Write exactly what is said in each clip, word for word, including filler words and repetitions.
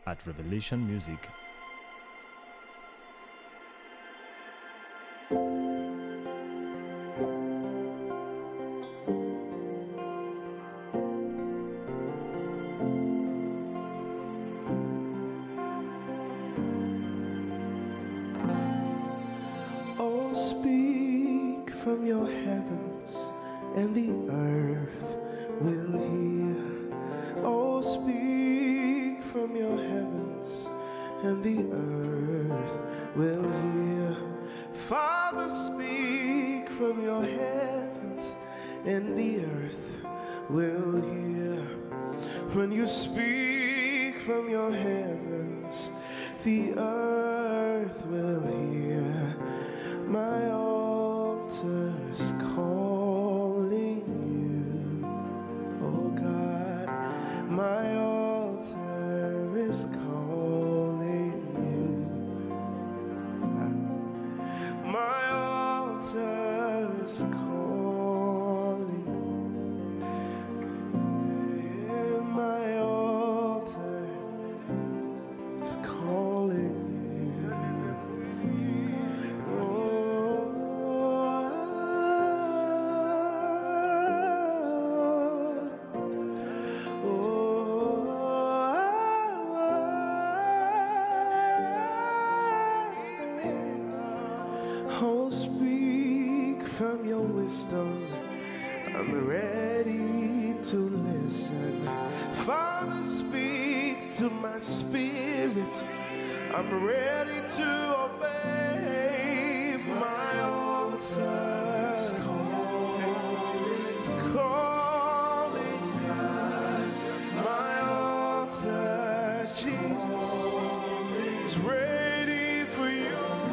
at Revelation Music. Oh, speak from your heavens, and the earth will hear. Oh, speak from your heavens, and the earth will hear. Father, speak from your heavens, and the earth will hear. When you speak from your heavens, the earth will hear. My altar is calling you, oh God. My altar is calling you. My altar is calling. Yeah, my altar is calling. Oh, speak from your wisdom. I'm ready to listen. Father, speak to my spirit. I'm ready to obey. My altar is calling, it's calling, God. My altar, Jesus, is ready for you.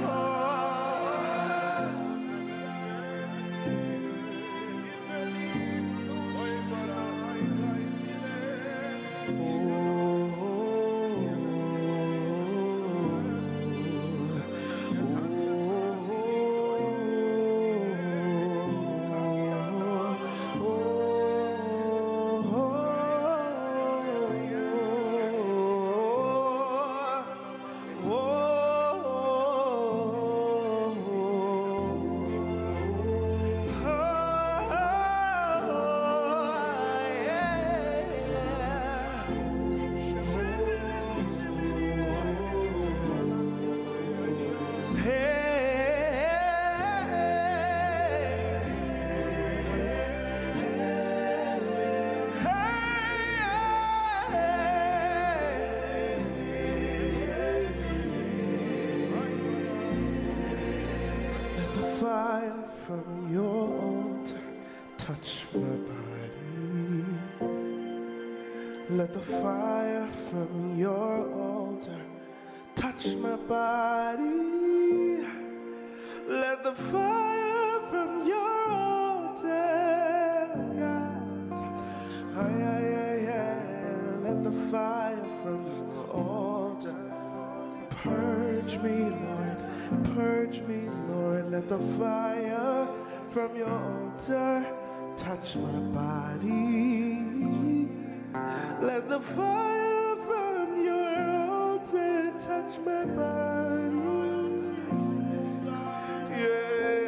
Fire from your altar touch my body. Let the fire from your altar touch my body. Let the fire from your altar, God, ay, ay, ay, ay. Let the fire from your altar purge me, Lord. Purge me, Lord. Let the fire from your altar touch my body. Let the fire from your altar touch my body. Yeah.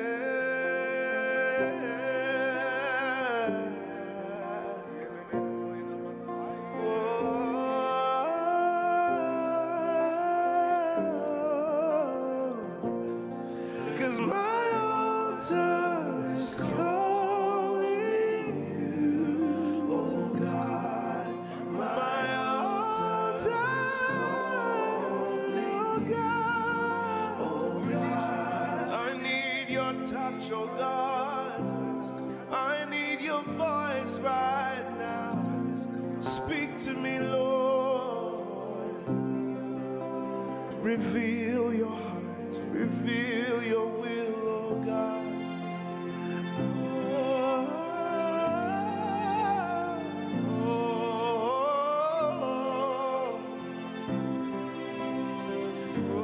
Cause my altar is calling you, oh God. My altar is calling you, oh God. I need your touch, oh God. I need your voice right now. Speak to me, Lord. Reveal your heart. Reveal your will, oh God. Oh, oh, oh,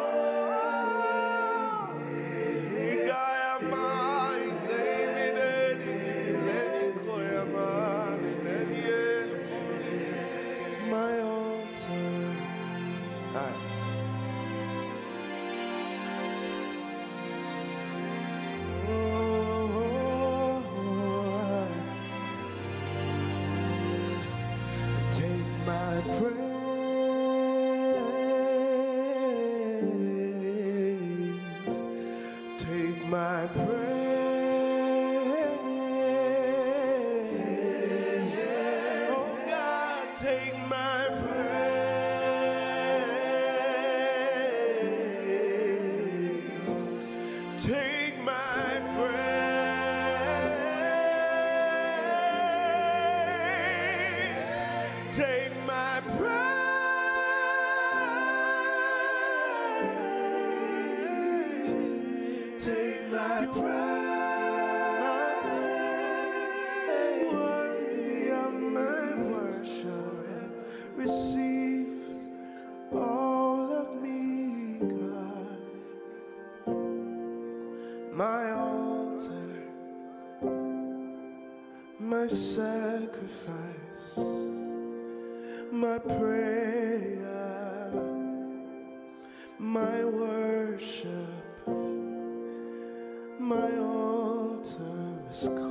oh, oh. my praise, take my praise, oh God, take my praise, take my praise, take my praise, take my praise, worthy of my worship, receive all of me, God, my altar, my sacrifice, my prayer, my worship, my altar is